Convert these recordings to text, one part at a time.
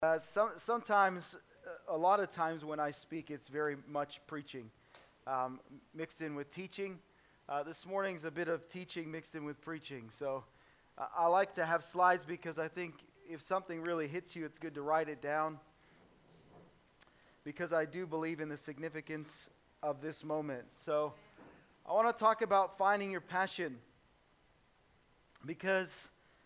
Sometimes, a lot of times when I speak, it's very much preaching, mixed in with teaching. This morning's a bit of teaching mixed in with preaching. So I like to have slides because I think if something really hits you, it's good to write it down. Because I do believe in the significance of this moment. So I want to talk about finding your passion. Because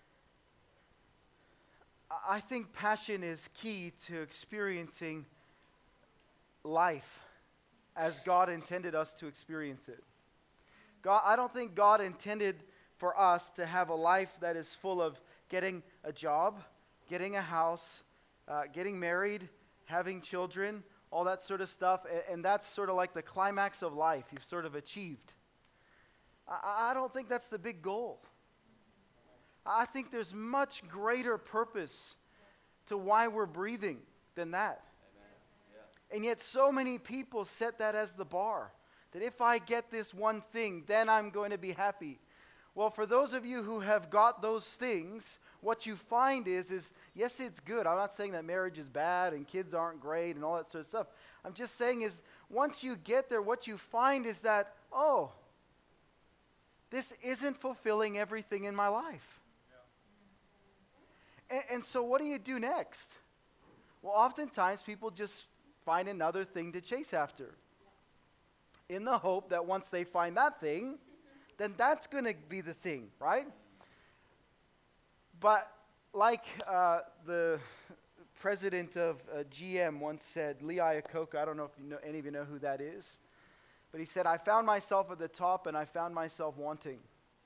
I think passion is key to experiencing life as God intended us to experience it. I don't think God intended for us to have a life that is full of getting a job, getting a house, getting married, having children, all that sort of stuff, and that's sort of like the climax of life you've sort of achieved. I don't think that's the big goal. I think there's much greater purpose to why we're breathing than that. And yet so many people set that as the bar, that if I get this one thing, then I'm going to be happy. Well, for those of you who have got those things, what you find is yes, it's good. I'm not saying that marriage is bad and kids aren't great and all that sort of stuff. I'm just saying is once you get there, what you find is that, oh, this isn't fulfilling everything in my life. And so what do you do next? Well, oftentimes people just find another thing to chase after in the hope that once they find that thing, then that's going to be the thing, right? But like the president of GM once said, Lee Iacocca, I don't know if any of you know who that is, but he said, I found myself at the top and I found myself wanting.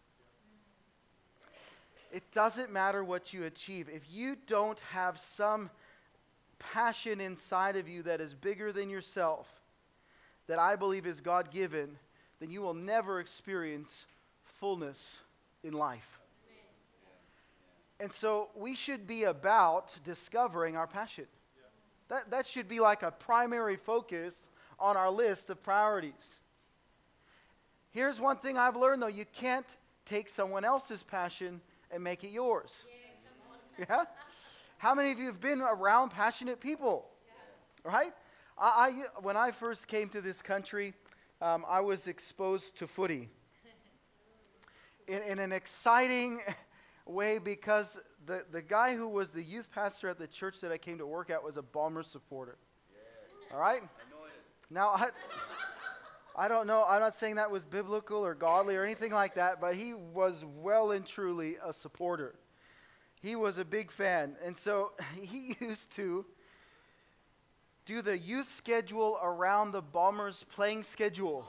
It doesn't matter what you achieve. If you don't have some passion inside of you that is bigger than yourself, that I believe is God-given, then you will never experience fullness in life. And so we should be about discovering our passion. That should be like a primary focus on our list of priorities. Here's one thing I've learned, though. You can't take someone else's passion and make it yours. Yeah? How many of you have been around passionate people? Right? When I first came to this country, I was exposed to footy in an exciting way because the guy who was the youth pastor at the church that I came to work at was a Bombers supporter. Yeah. All right? I know it. Now, I don't know, I'm not saying that was biblical or godly or anything like that, but he was well and truly a supporter. He was a big fan. And so he used to do the youth schedule around the Bombers playing schedule.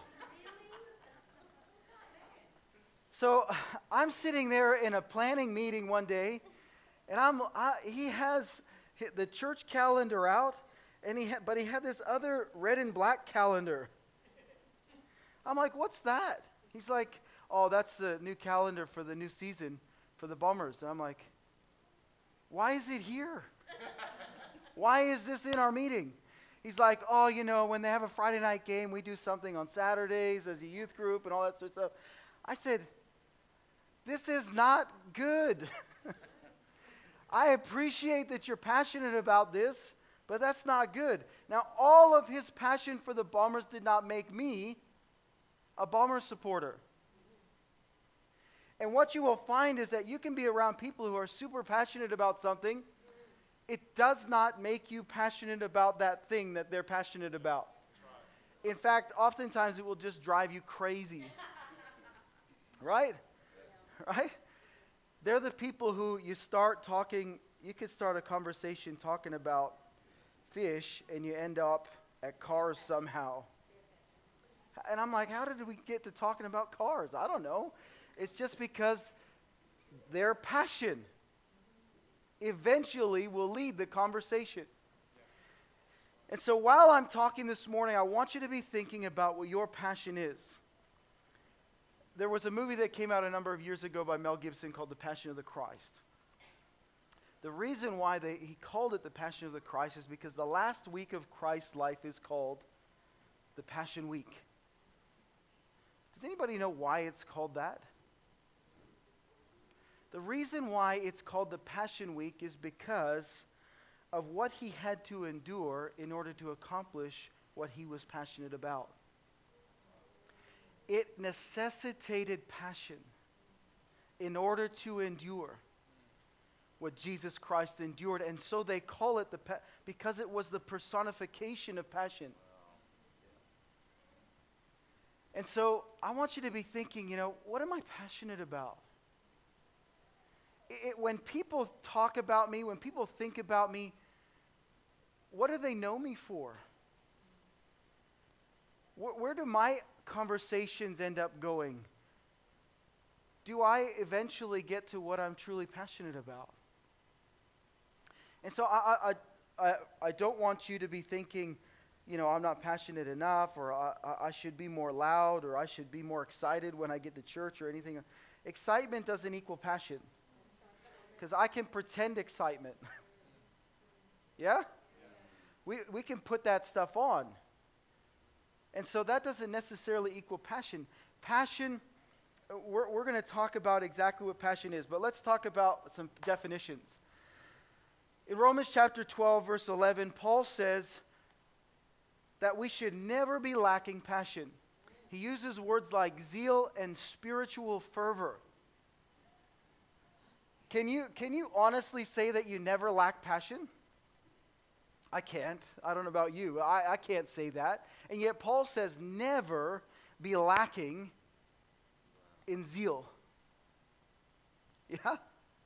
So I'm sitting there in a planning meeting one day, and he has the church calendar out, and but he had this other red and black calendar. I'm like, what's that? He's like, oh, that's the new calendar for the new season for the Bombers. And I'm like, why is it here? Why is this in our meeting? He's like, oh, when they have a Friday night game, we do something on Saturdays as a youth group and all that sort of stuff. I said, this is not good. I appreciate that you're passionate about this, but that's not good. Now, all of his passion for the Bombers did not make me a Bomber supporter. And what you will find is that you can be around people who are super passionate about something. It does not make you passionate about that thing that they're passionate about. In fact, oftentimes it will just drive you crazy. Right? Right? They're the people who you start talking, you could start a conversation talking about fish and you end up at cars somehow. And I'm like, how did we get to talking about cars? I don't know. It's just because their passion eventually will lead the conversation. And so while I'm talking this morning, I want you to be thinking about what your passion is. There was a movie that came out a number of years ago by Mel Gibson called The Passion of the Christ. The reason why he called it The Passion of the Christ is because the last week of Christ's life is called the Passion Week. Does anybody know why it's called that? The reason why it's called the Passion Week is because of what he had to endure in order to accomplish what he was passionate about. It necessitated passion in order to endure what Jesus Christ endured. And so they call it because it was the personification of passion. And so I want you to be thinking, what am I passionate about? When people talk about me, when people think about me, what do they know me for? Where do my conversations end up going? Do I eventually get to what I'm truly passionate about? And so I don't want you to be thinking, I'm not passionate enough, or I should be more loud, or I should be more excited when I get to church or anything. Excitement doesn't equal passion. Because I can pretend excitement. Yeah? We can put that stuff on. And so that doesn't necessarily equal passion. Passion, we're going to talk about exactly what passion is, but let's talk about some definitions. In Romans chapter 12, verse 11, Paul says that we should never be lacking passion. He uses words like zeal and spiritual fervor. Can you honestly say that you never lack passion? I can't. I don't know about you. I can't say that. And yet Paul says never be lacking in zeal. Yeah?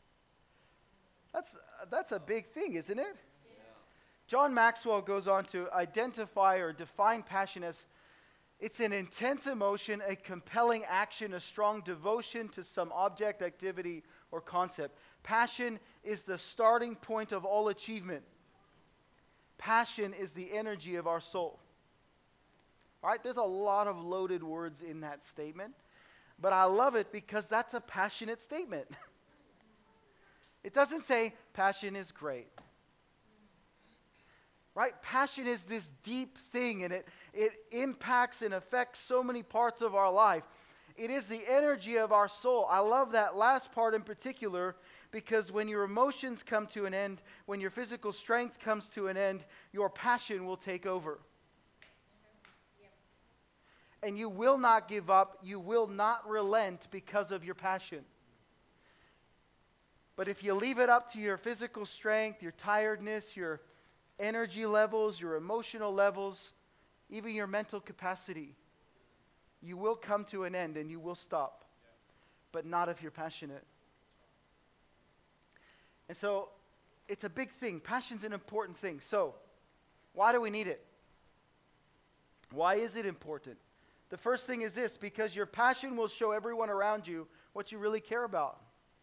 That's a big thing, isn't it? Yeah. John Maxwell goes on to identify or define passion as it's an intense emotion, a compelling action, a strong devotion to some object, activity, or concept. Passion is the starting point of all achievement. Passion is the energy of our soul. All right, there's a lot of loaded words in that statement, but I love it because that's a passionate statement. It doesn't say passion is great. Right? Passion is this deep thing, and it impacts and affects so many parts of our life. It is the energy of our soul. I love that last part in particular because when your emotions come to an end, when your physical strength comes to an end, your passion will take over. And you will not give up. You will not relent because of your passion. But if you leave it up to your physical strength, your tiredness, your energy levels, your emotional levels, even your mental capacity, you will come to an end and you will stop. But not if you're passionate. And so it's a big thing. Passion's an important thing. So why do we need it? Why is it important? The first thing is this: because your passion will show everyone around you what you really care about.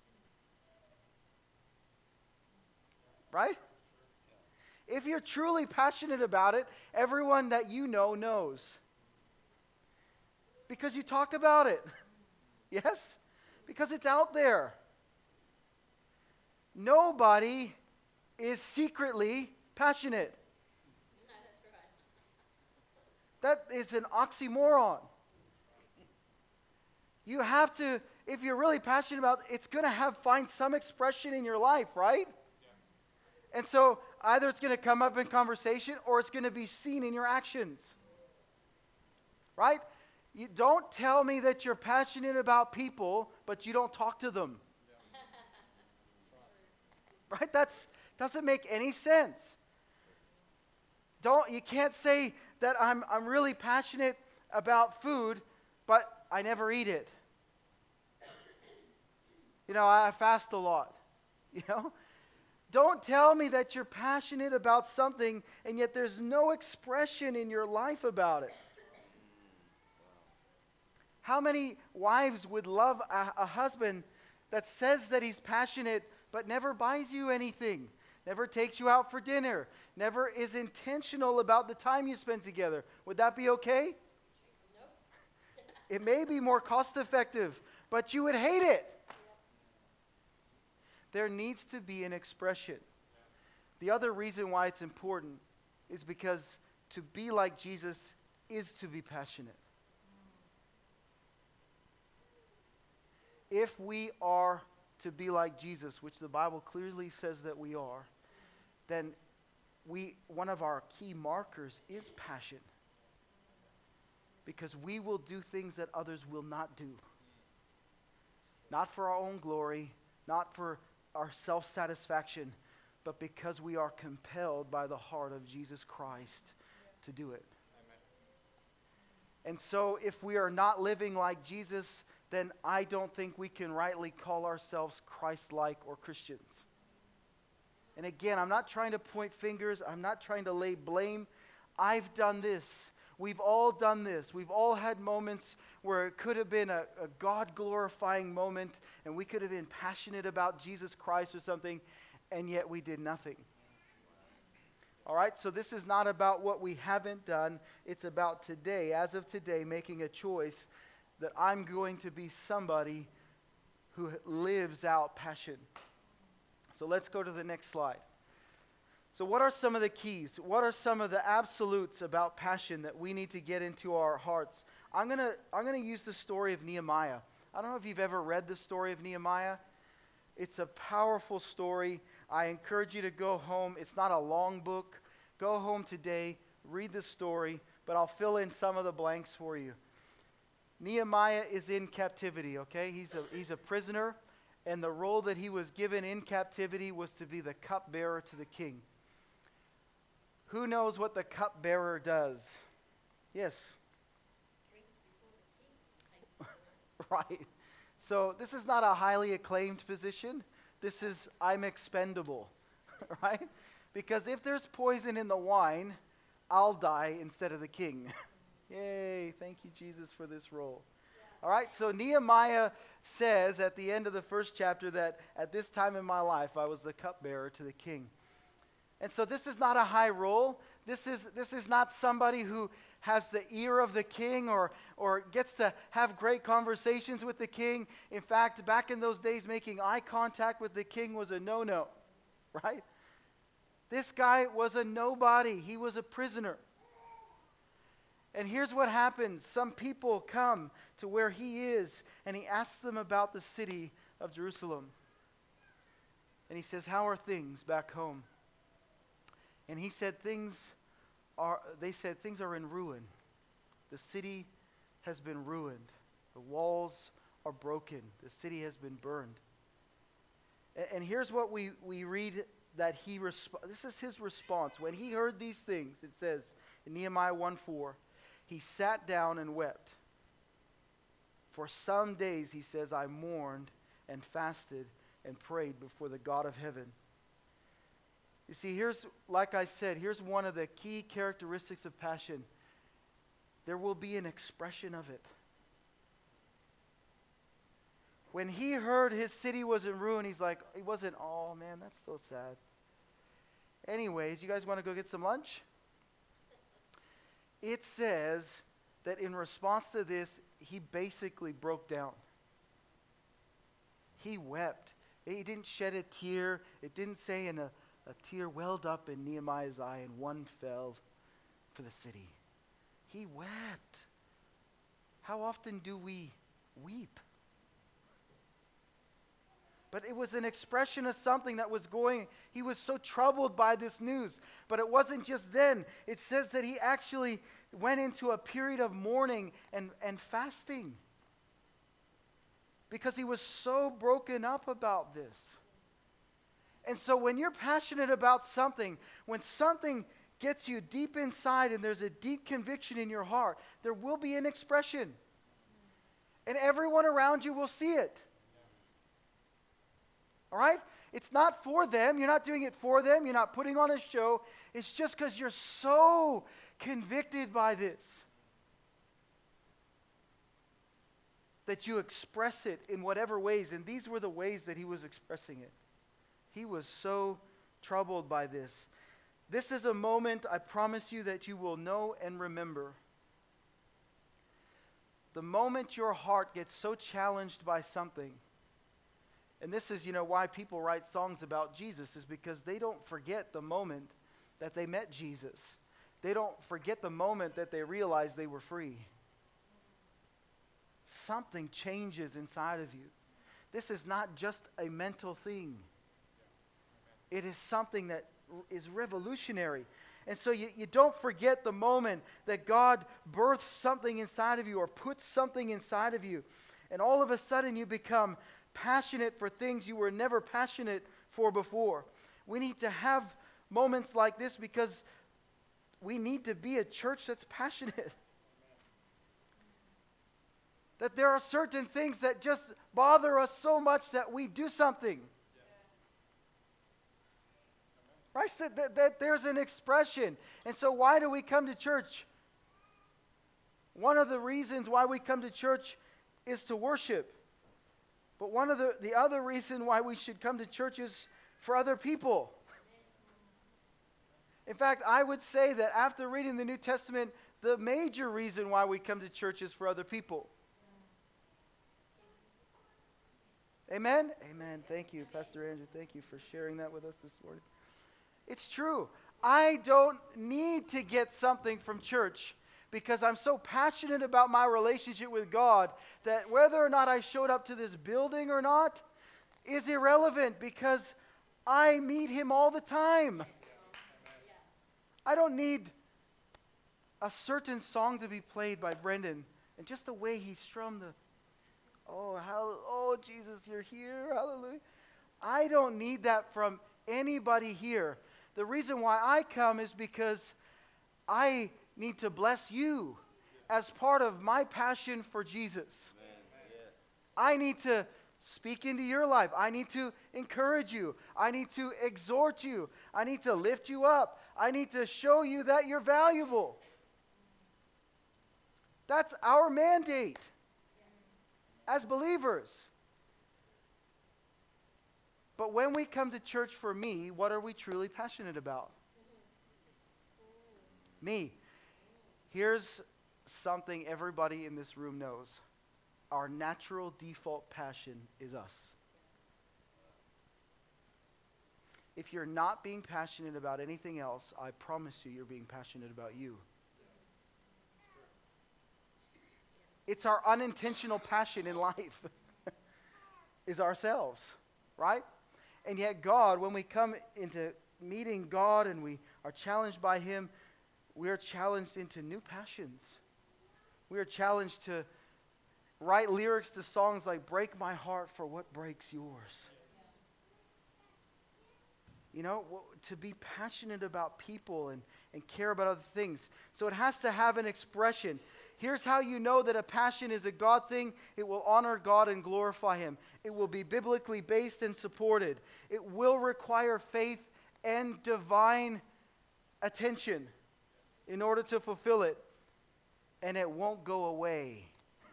Right? If you're truly passionate about it, everyone that you know knows. Because you talk about it. Yes? Because it's out there. Nobody is secretly passionate. That is an oxymoron. You have to, if you're really passionate about it, it's going to find some expression in your life, right? Yeah. And so either it's going to come up in conversation or it's going to be seen in your actions. Right? You don't tell me that you're passionate about people, but you don't talk to them. Yeah. Right? That doesn't make any sense. You can't say that I'm really passionate about food, but I never eat it. I fast a lot. Don't tell me that you're passionate about something and yet there's no expression in your life about it. How many wives would love a husband that says that he's passionate but never buys you anything, never takes you out for dinner, never is intentional about the time you spend together? Would that be okay? Nope. It may be more cost effective, but you would hate it. There needs to be an expression. The other reason why it's important is because to be like Jesus is to be passionate. If we are to be like Jesus, which the Bible clearly says that we are, then one of our key markers is passion. Because we will do things that others will not do. Not for our own glory, not for our self-satisfaction, but because we are compelled by the heart of Jesus Christ to do it. And so if we are not living like Jesus, then I don't think we can rightly call ourselves Christ-like or Christians. And again, I'm not trying to point fingers. I'm not trying to lay blame. I've done this. We've all done this. We've all had moments where it could have been a God-glorifying moment, and we could have been passionate about Jesus Christ or something, and yet we did nothing. All right, so this is not about what we haven't done. It's about today, as of today, making a choice that I'm going to be somebody who lives out passion. So let's go to the next slide. So what are some of the keys? What are some of the absolutes about passion that we need to get into our hearts? I'm gonna use the story of Nehemiah. I don't know if you've ever read the story of Nehemiah. It's a powerful story. I encourage you to go home. It's not a long book. Go home today, read the story, but I'll fill in some of the blanks for you. Nehemiah is in captivity, okay? He's a prisoner, and the role that he was given in captivity was to be the cupbearer to the king. Who knows what the cupbearer does? Yes. Right. So this is not a highly acclaimed position. This is, I'm expendable, right? Because if there's poison in the wine, I'll die instead of the king. Yay, thank you, Jesus, for this role. All right, so Nehemiah says at the end of the first chapter that at this time in my life, I was the cupbearer to the king. And so this is not a high role. This is not somebody who has the ear of the king or gets to have great conversations with the king. In fact, back in those days, making eye contact with the king was a no-no, right? This guy was a nobody. He was a prisoner. And here's what happens. Some people come to where he is, and he asks them about the city of Jerusalem. And he says, how are things back home? And he said, things are in ruin. The city has been ruined. The walls are broken. The city has been burned. And here's what we read that this is his response. When he heard these things, it says in Nehemiah 1:4, he sat down and wept. For some days, he says, I mourned and fasted and prayed before the God of heaven. You see, like I said, here's one of the key characteristics of passion. There will be an expression of it. When he heard his city was in ruin, he wasn't, oh man, that's so sad. Anyways, you guys want to go get some lunch? It says that in response to this, he basically broke down. He wept. He didn't shed a tear. It didn't say a tear welled up in Nehemiah's eye and one fell for the city. He wept. How often do we weep? But it was an expression of something that was going. He was so troubled by this news. But it wasn't just then. It says that he actually went into a period of mourning and fasting. Because he was so broken up about this. And so when you're passionate about something, when something gets you deep inside and there's a deep conviction in your heart, there will be an expression. And everyone around you will see it. All right? It's not for them. You're not doing it for them. You're not putting on a show. It's just because you're so convicted by this that you express it in whatever ways. And these were the ways that he was expressing it. He was so troubled by this. This is a moment, I promise you, that you will know and remember. The moment your heart gets so challenged by something, and this is, why people write songs about Jesus, is because they don't forget the moment that they met Jesus. They don't forget the moment that they realized they were free. Something changes inside of you. This is not just a mental thing. It is something that is revolutionary. And so you don't forget the moment that God births something inside of you or puts something inside of you. And all of a sudden you become passionate for things you were never passionate for before. We need to have moments like this because we need to be a church that's passionate. That there are certain things that just bother us so much that we do something. Right? So that there's an expression. And so why do we come to church? One of the reasons why we come to church is to worship. But one of the other reason why we should come to church is for other people. In fact, I would say that after reading the New Testament, the major reason why we come to church is for other people. Amen? Amen. Thank you, Pastor Andrew. Thank you for sharing that with us this morning. It's true. I don't need to get something from church because I'm so passionate about my relationship with God that whether or not I showed up to this building or not is irrelevant because I meet Him all the time. I don't need a certain song to be played by Brendan and just the way he strummed the, oh, Jesus, you're here, hallelujah. I don't need that from anybody here. The reason why I come is because I need to bless you as part of my passion for Jesus. I need to speak into your life. I need to encourage you. I need to exhort you. I need to lift you up. I need to show you that you're valuable. That's our mandate as believers. But when we come to church for me, what are we truly passionate about? Me. Here's something everybody in this room knows. Our natural default passion is us. If you're not being passionate about anything else, I promise you're being passionate about you. It's our unintentional passion in life is ourselves, right? And yet God, when we come into meeting God and we are challenged by Him, we are challenged into new passions. We are challenged to write lyrics to songs like "Break my heart for what breaks yours." You know, to be passionate about people and care about other things. So it has to have an expression. Here's how you know that a passion is a God thing. It will honor God and glorify Him. It will be biblically based and supported. It will require faith and divine attention in order to fulfill it. And it won't go away.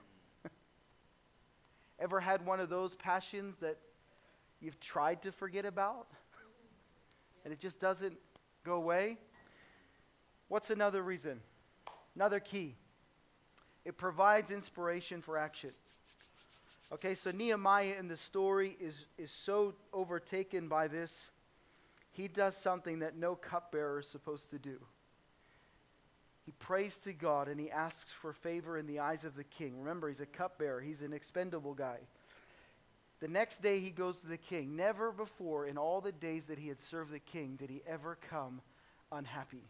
Ever had one of those passions that you've tried to forget about? And it just doesn't go away? What's another reason? Another key. It provides inspiration for action. Okay, so Nehemiah in the story is so overtaken by this. He does something that no cupbearer is supposed to do. He prays to God and he asks for favor in the eyes of the king. Remember, he's a cupbearer. He's an expendable guy. The next day he goes to the king. Never before in all the days that he had served the king did he ever come unhappy.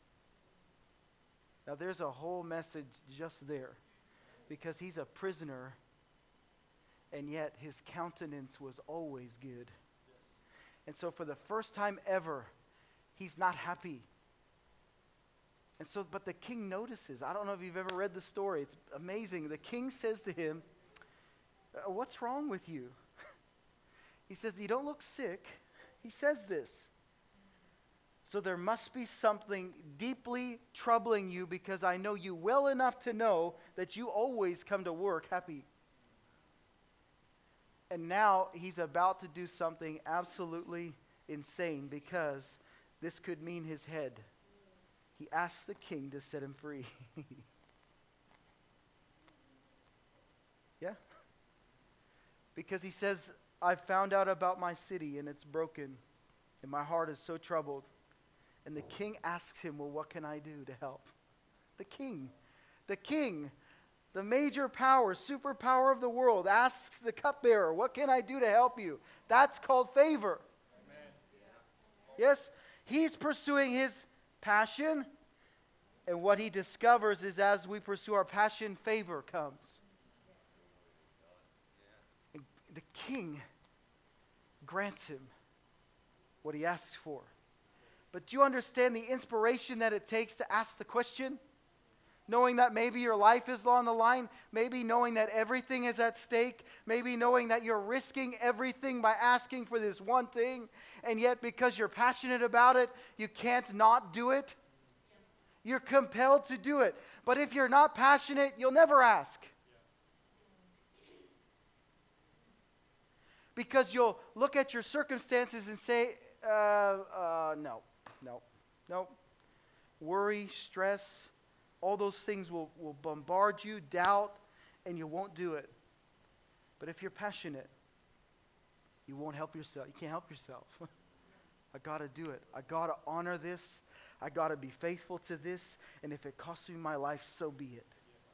Now there's a whole message just there. Because he's a prisoner and yet his countenance was always good. And so for the first time ever, he's not happy. And so, but the king notices. I don't know if you've ever read the story. It's amazing. The king says to him, "What's wrong with you?" He says, "You don't look sick." He says this. So there must be something deeply troubling you because I know you well enough to know that you always come to work happy. And now he's about to do something absolutely insane because this could mean his head. He asks the king to set him free. Yeah? Because he says, "I found out about my city and it's broken and my heart is so troubled." And the king asks him, "Well, what can I do to help?" The king, the major power, superpower of the world, asks the cupbearer, "What can I do to help you?" That's called favor. Amen. Yes? He's pursuing his passion, and what he discovers is as we pursue our passion, favor comes. And the king grants him what he asks for. But do you understand the inspiration that it takes to ask the question? Knowing that maybe your life is on the line, maybe knowing that everything is at stake, maybe knowing that you're risking everything by asking for this one thing, and yet because you're passionate about it, you can't not do it. You're compelled to do it. But if you're not passionate, you'll never ask. Because you'll look at your circumstances and say, no. Worry, stress, all those things will bombard you, doubt, and you won't do it. But if you're passionate, you won't help yourself. You can't help yourself. I got to do it. I got to honor this. I got to be faithful to this. And if it costs me my life, so be it.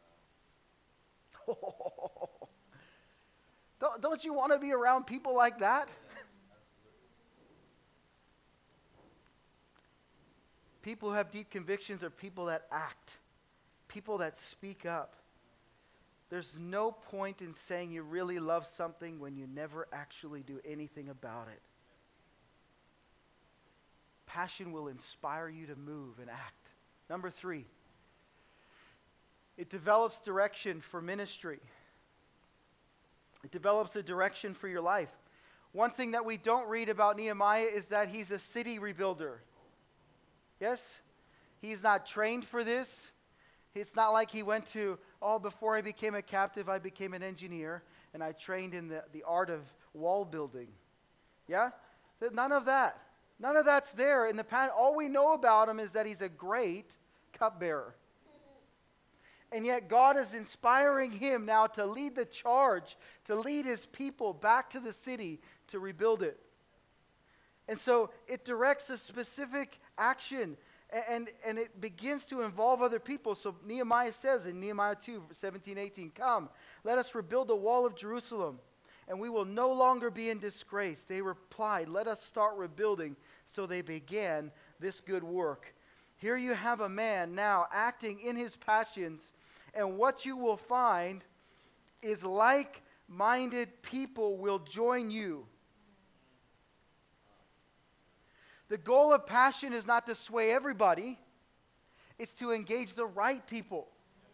Don't you want to be around people like that? People who have deep convictions are people that act. People that speak up. There's no point in saying you really love something when you never actually do anything about it. Passion will inspire you to move and act. Number 3, it develops direction for ministry. It develops a direction for your life. One thing that we don't read about Nehemiah is that he's a city rebuilder. Yes? He's not trained for this. It's not like he went to, before I became a captive, I became an engineer, and I trained in the art of wall building. Yeah? None of that. None of that's there. In the past, all we know about him is that he's a great cupbearer. And yet God is inspiring him now to lead the charge, to lead his people back to the city to rebuild it. And so it directs a specific action, and it begins to involve other people. So Nehemiah says in Nehemiah 2, 17, 18, "Come, let us rebuild the wall of Jerusalem, and we will no longer be in disgrace." They replied, "Let us start rebuilding." So they began this good work. Here you have a man now acting in his passions, and what you will find is like-minded people will join you. The goal of passion is not to sway everybody. It's to engage the right people.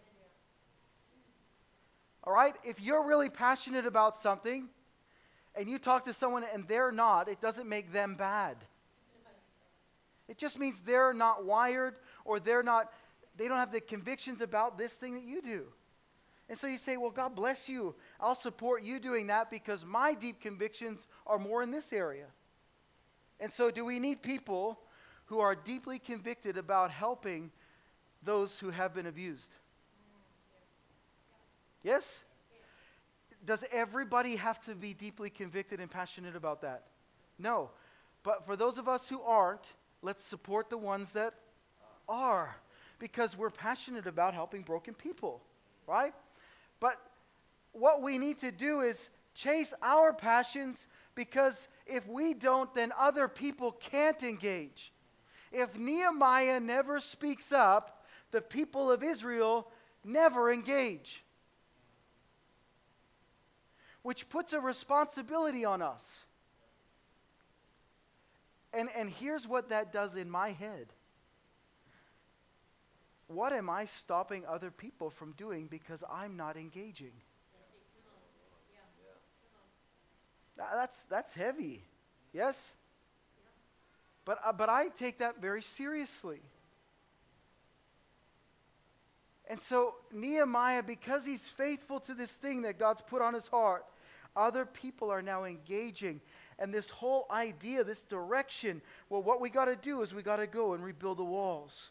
All right? If you're really passionate about something and you talk to someone and they're not, it doesn't make them bad. It just means they're not wired, or they don't have the convictions about this thing that you do. And so you say, well, God bless you. I'll support you doing that because my deep convictions are more in this area. And so do we need people who are deeply convicted about helping those who have been abused? Yes? Does everybody have to be deeply convicted and passionate about that? No. But for those of us who aren't, let's support the ones that are, because we're passionate about helping broken people, right? But what we need to do is chase our passions, because if we don't, then other people can't engage. If Nehemiah never speaks up, the people of Israel never engage, which puts a responsibility on us. And here's what that does in my head. What am I stopping other people from doing because I'm not engaging? That's heavy. Yes? But I take that very seriously. And so Nehemiah, because he's faithful to this thing that God's put on his heart, other people are now engaging. And this whole idea, this direction, well, what we got to do is we got to go and rebuild the walls.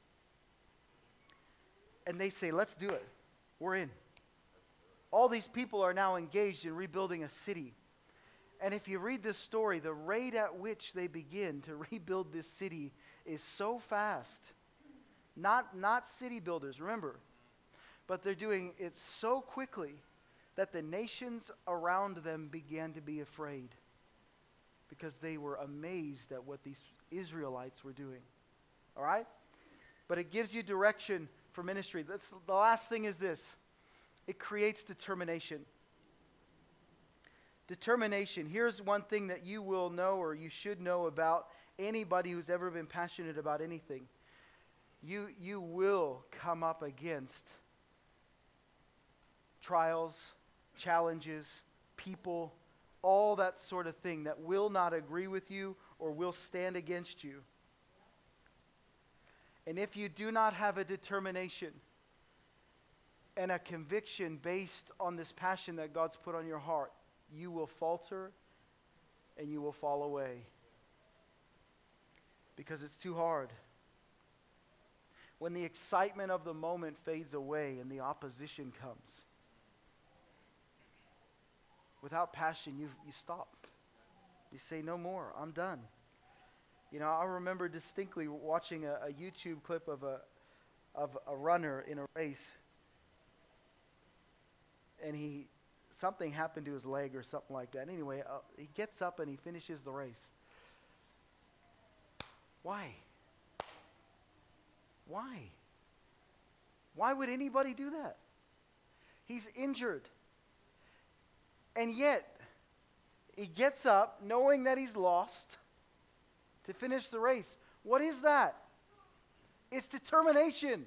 And they say, let's do it. We're in. All these people are now engaged in rebuilding a city. And if you read this story, the rate at which they begin to rebuild this city is so fast. Not city builders, remember. But they're doing it so quickly that the nations around them began to be afraid, because they were amazed at what these Israelites were doing. All right? But it gives you direction for ministry. The last thing is this. It creates determination. Determination. Here's one thing that you will know, or you should know, about anybody who's ever been passionate about anything. You will come up against trials, challenges, people, all that sort of thing that will not agree with you or will stand against you. And if you do not have a determination and a conviction based on this passion that God's put on your heart, you will falter and you will fall away because it's too hard. When the excitement of the moment fades away and the opposition comes, without passion, you stop. You say, no more, I'm done. You know, I remember distinctly watching a YouTube clip of a runner in a race, and something happened to his leg or something like that. Anyway, he gets up and he finishes the race. Why? Why? Why would anybody do that? He's injured. And yet, he gets up knowing that he's lost to finish the race. What is that? It's determination.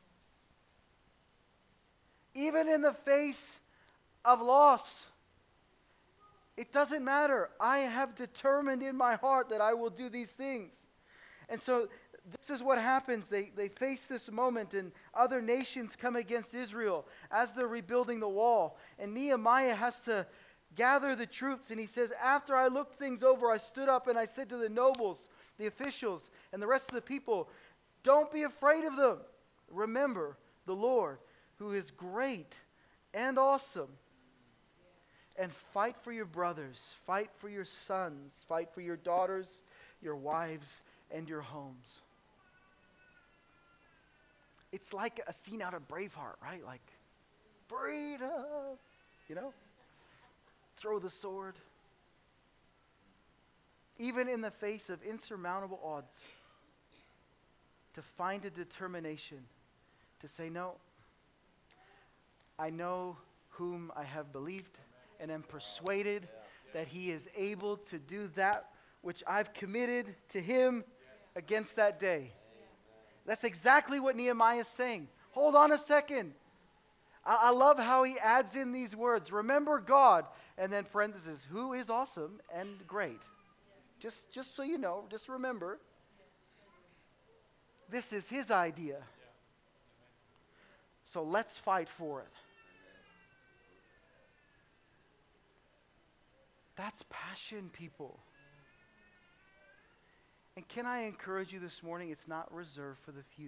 Even in the face of loss, it doesn't matter. I have determined in my heart that I will do these things. And so this is what happens. They face this moment, and other nations come against Israel as they're rebuilding the wall. And Nehemiah has to gather the troops, and he says, after I looked things over, I stood up and I said to the nobles, the officials, and the rest of the people, don't be afraid of them. Remember the Lord, who is great and awesome. And fight for your brothers, fight for your sons, fight for your daughters, your wives, and your homes. It's like a scene out of Braveheart, right? Like, freedom, you know? Throw the sword. Even in the face of insurmountable odds, to find a determination to say, no, I know whom I have believed and am persuaded that he is able to do that which I've committed to him against that day. That's exactly what Nehemiah is saying. Hold on a second. I love how he adds in these words. Remember God, and then parentheses, who is awesome and great. Just so you know, just remember, this is his idea. So let's fight for it. That's passion, people. And can I encourage you this morning, it's not reserved for the few.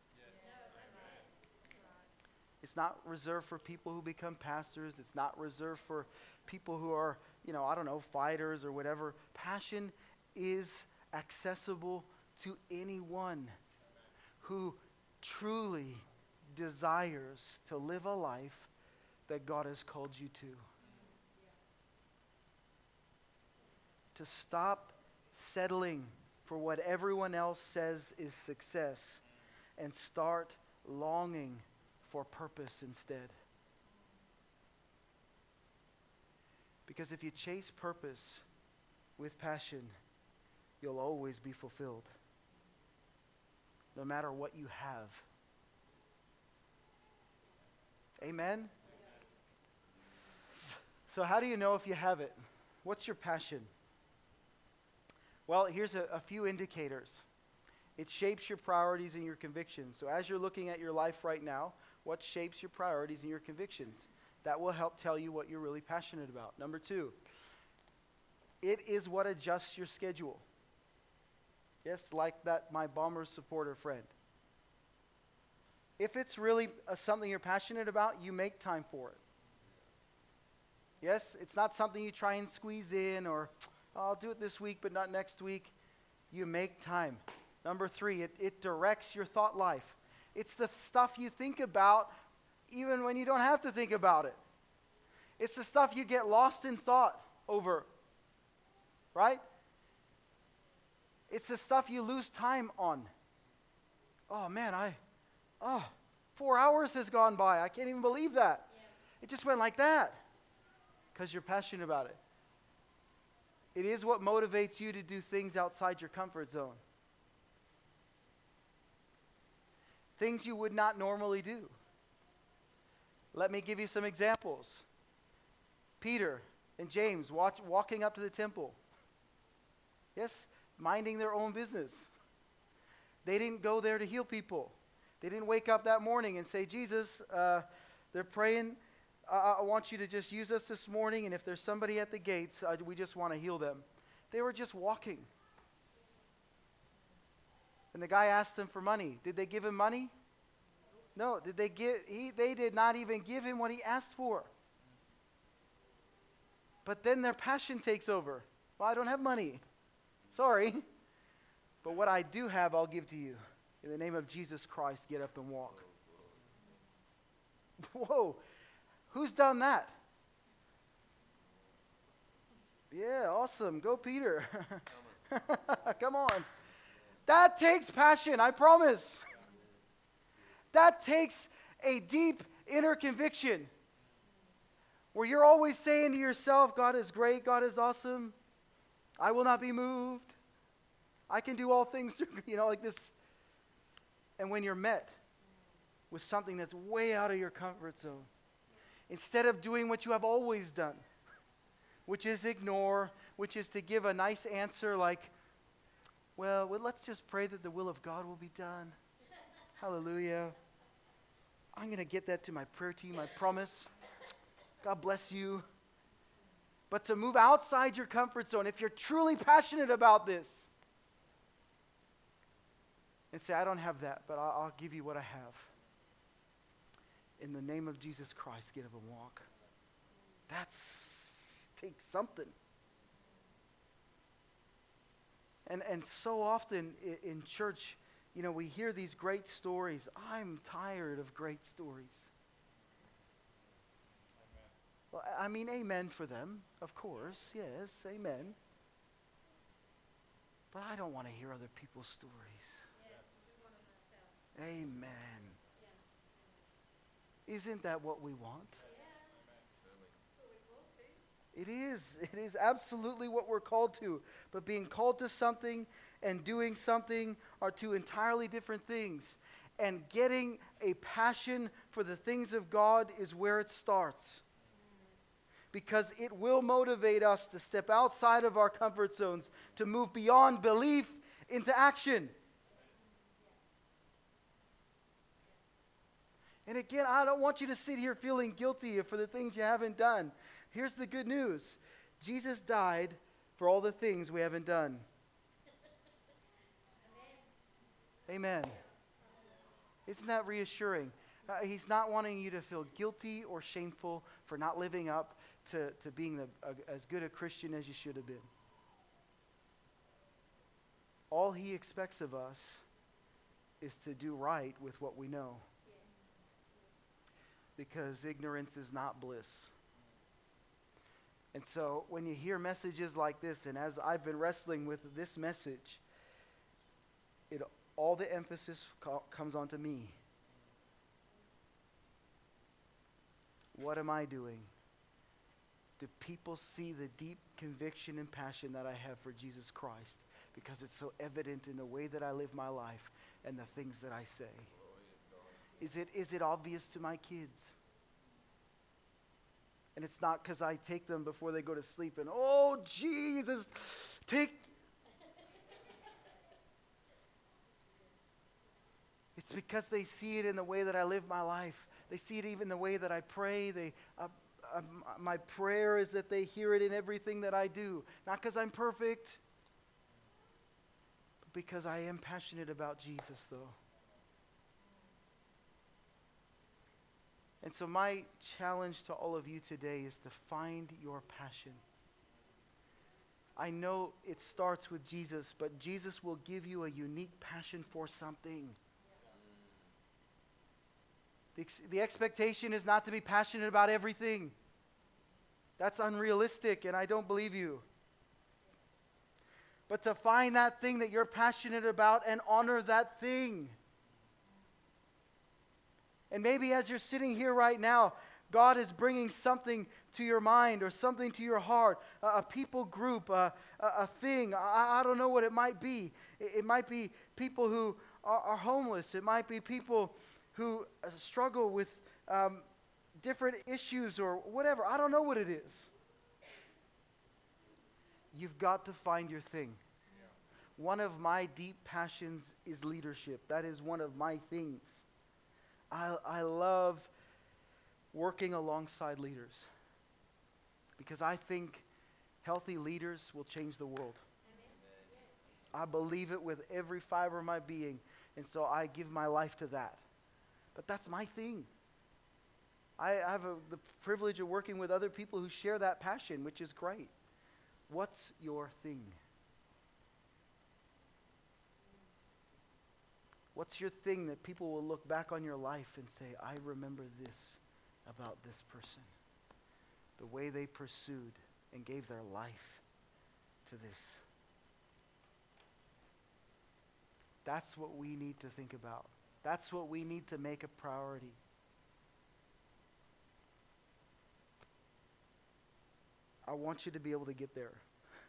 It's not reserved for people who become pastors. It's not reserved for people who are, fighters or whatever. Passion is accessible to anyone who truly desires to live a life that God has called you to. To stop settling for what everyone else says is success and start longing for purpose instead. Because if you chase purpose with passion, you'll always be fulfilled, no matter what you have. Amen? So how do you know if you have it? What's your passion? Well, here's a few indicators. It shapes your priorities and your convictions. So as you're looking at your life right now, what shapes your priorities and your convictions? That will help tell you what you're really passionate about. Number 2, it is what adjusts your schedule. Yes, like that my Bombers supporter friend. If it's really something you're passionate about, you make time for it. Yes, it's not something you try and squeeze in or, I'll do it this week but not next week. You make time. Number 3, it directs your thought life. It's the stuff you think about even when you don't have to think about it. It's the stuff you get lost in thought over, right? It's the stuff you lose time on. Oh man, 4 hours has gone by. I can't even believe that. Yeah. It just went like that. Because you're passionate about it. It is what motivates you to do things outside your comfort zone. Things you would not normally do. Let me give you some examples. Peter and James walking up to the temple. Yes, minding their own business. They didn't go there to heal people. They didn't wake up that morning and say, Jesus, they're praying. I want you to just use us this morning, and if there's somebody at the gates, we just want to heal them. They were just walking. And the guy asked them for money. Did they give him money? No. Did they give? They did not even give him what he asked for. But then their passion takes over. Well, I don't have money. Sorry. But what I do have, I'll give to you. In the name of Jesus Christ, get up and walk. Whoa. Who's done that? Yeah, awesome. Go, Peter. Come on. That takes passion, I promise. That takes a deep inner conviction where you're always saying to yourself, God is great, God is awesome. I will not be moved. I can do all things through, like this. And when you're met with something that's way out of your comfort zone, instead of doing what you have always done, which is ignore, which is to give a nice answer like, well, let's just pray that the will of God will be done. Hallelujah. I'm going to get that to my prayer team, I promise. God bless you. But to move outside your comfort zone, if you're truly passionate about this, and say, I don't have that, but I'll give you what I have. In the name of Jesus Christ, get up and walk. Takes something. And so often in church, we hear these great stories. I'm tired of great stories. Amen. Well, I mean, amen for them, of course. Yes, amen. But I don't want to hear other people's stories. Yes. Amen. Yeah. Isn't that what we want? It is absolutely what we're called to. But being called to something and doing something are two entirely different things. And getting a passion for the things of God is where it starts. Because it will motivate us to step outside of our comfort zones, to move beyond belief into action. And again, I don't want you to sit here feeling guilty for the things you haven't done. Here's the good news. Jesus died for all the things we haven't done. Amen. Isn't that reassuring? He's not wanting you to feel guilty or shameful for not living up to being as good a Christian as you should have been. All he expects of us is to do right with what we know. Because ignorance is not bliss. And so when you hear messages like this, and as I've been wrestling with this message, all the emphasis comes onto me. What am I doing? Do people see the deep conviction and passion that I have for Jesus Christ? Because it's so evident in the way that I live my life and the things that I say. Is it obvious to my kids? And it's not because I take them before they go to sleep and, oh, Jesus, take. It's because they see it in the way that I live my life. They see it even in the way that I pray. My prayer is that they hear it in everything that I do. Not because I'm perfect, but because I am passionate about Jesus, though. And so my challenge to all of you today is to find your passion. I know it starts with Jesus, but Jesus will give you a unique passion for something. The expectation is not to be passionate about everything. That's unrealistic, and I don't believe you. but to find that thing that you're passionate about and honor that thing. And maybe as you're sitting here right now, God is bringing something to your mind or something to your heart, a people group, a thing. I don't know what it might be. It might be people who are homeless. It might be people who struggle with different issues or whatever. I don't know what it is. You've got to find your thing. Yeah. One of my deep passions is leadership. That is one of my things. I love working alongside leaders because I think healthy leaders will change the world. Amen. I believe it with every fiber of my being, and so I give my life to that. But that's my thing. I have the privilege of working with other people who share that passion, which is great. What's your thing? What's your thing that people will look back on your life and say, I remember this about this person? The way they pursued and gave their life to this. That's what we need to think about. That's what we need to make a priority. I want you to be able to get there.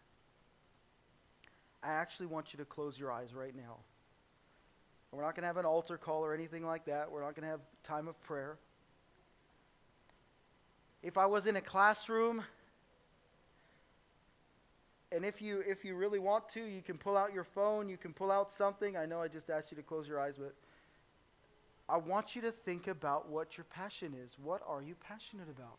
I actually want you to close your eyes right now. We're not going to have an altar call or anything like that. We're not going to have time of prayer. If I was in a classroom, and if you really want to, you can pull out your phone, you can pull out something. I know I just asked you to close your eyes, but I want you to think about what your passion is. What are you passionate about?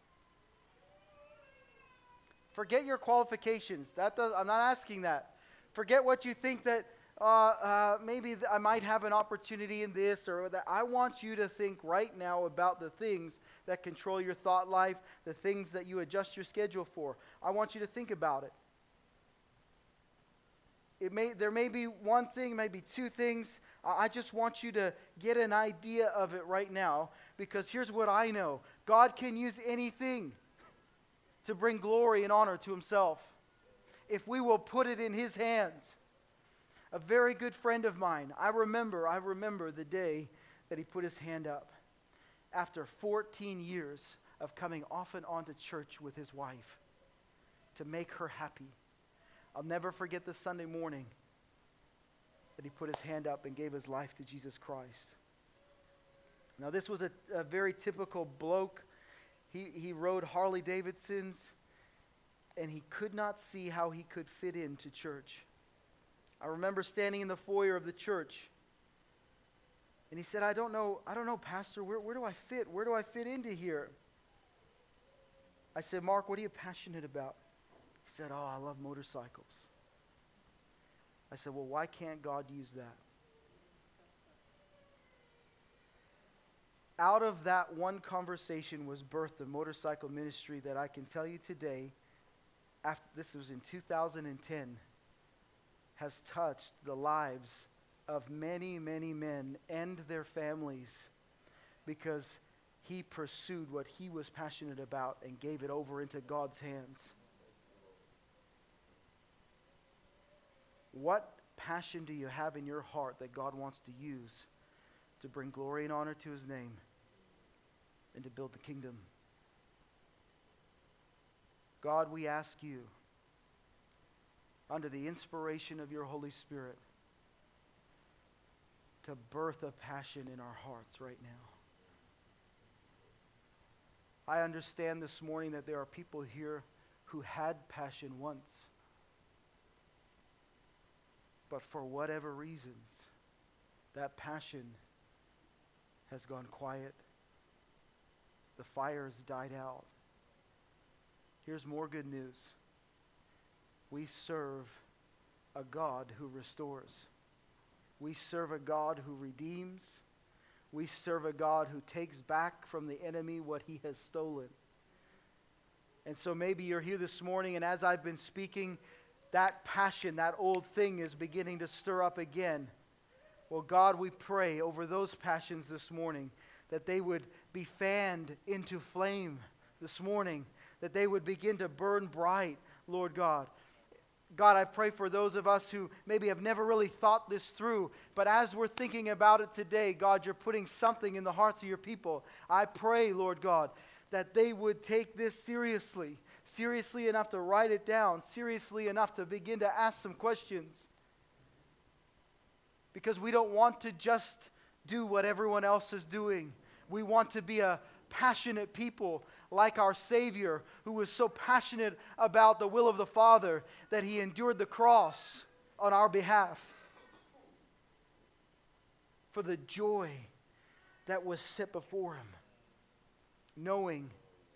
Forget your qualifications. I'm not asking that. Forget what you think that maybe I might have an opportunity in this or that. I want you to think right now about the things that control your thought life, the things that you adjust your schedule for. I want you to think about it. There may be one thing, maybe two things. I just want you to get an idea of it right now, because here's what I know. God can use anything to bring glory and honor to himself if we will put it in his hands. A very good friend of mine, I remember the day that he put his hand up after 14 years of coming off and on to church with his wife to make her happy. I'll never forget the Sunday morning that he put his hand up and gave his life to Jesus Christ. Now this was a very typical bloke. He rode Harley Davidsons, and he could not see how he could fit into church. I remember standing in the foyer of the church, and he said, I don't know, Pastor, where do I fit? Where do I fit into here? I said, Mark, what are you passionate about? He said, I love motorcycles. I said, well, why can't God use that? Out of that one conversation was birthed a motorcycle ministry that I can tell you today, this was in 2010, has touched the lives of many, many men and their families because he pursued what he was passionate about and gave it over into God's hands. What passion do you have in your heart that God wants to use to bring glory and honor to his name and to build the kingdom? God, we ask you, under the inspiration of your Holy Spirit, to birth a passion in our hearts right now. I understand this morning that there are people here who had passion once, but for whatever reasons, that passion has gone quiet. The fire has died out. Here's more good news. We serve a God who restores. We serve a God who redeems. We serve a God who takes back from the enemy what he has stolen. And so maybe you're here this morning, and as I've been speaking, that passion, that old thing is beginning to stir up again. Well, God, we pray over those passions this morning, that they would be fanned into flame this morning, that they would begin to burn bright, Lord God. God, I pray for those of us who maybe have never really thought this through, but as we're thinking about it today, God, you're putting something in the hearts of your people. I pray, Lord God, that they would take this seriously, seriously enough to write it down, seriously enough to begin to ask some questions. Because we don't want to just do what everyone else is doing. We want to be a passionate people like our Savior, who was so passionate about the will of the Father that he endured the cross on our behalf for the joy that was set before him, knowing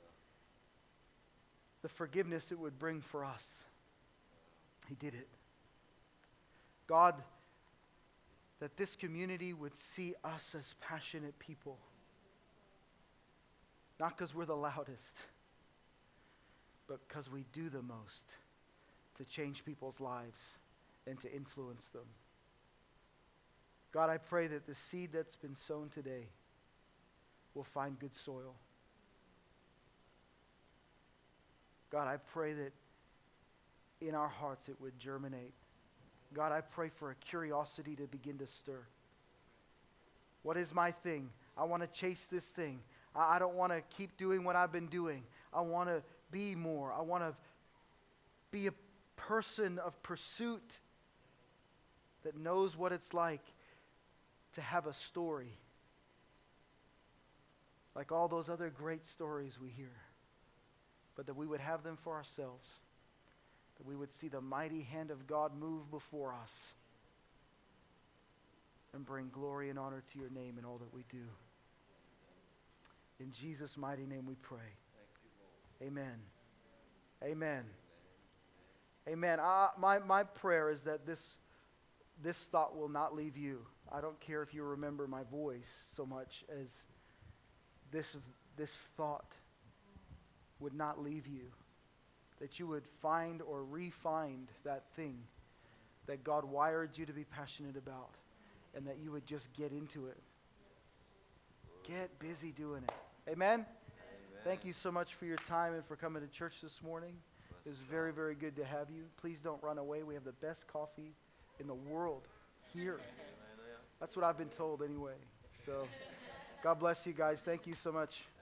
the forgiveness it would bring for us. He did it. God, that this community would see us as passionate people. Not because we're the loudest, but because we do the most to change people's lives and to influence them. God, I pray that the seed that's been sown today will find good soil. God, I pray that in our hearts it would germinate. God, I pray for a curiosity to begin to stir. What is my thing? I want to chase this thing. I don't want to keep doing what I've been doing. I want to be more. I want to be a person of pursuit that knows what it's like to have a story. Like all those other great stories we hear. But that we would have them for ourselves. That we would see the mighty hand of God move before us. And bring glory and honor to your name in all that we do. In Jesus' mighty name we pray. Amen. Amen. Amen. My prayer is that this thought will not leave you. I don't care if you remember my voice so much as this thought would not leave you. That you would find or re-find that thing that God wired you to be passionate about. And that you would just get into it. Get busy doing it. Amen? Amen? Thank you so much for your time and for coming to church this morning. It was very, very good to have you. Please don't run away. We have the best coffee in the world here. That's what I've been told anyway. So, God bless you guys. Thank you so much.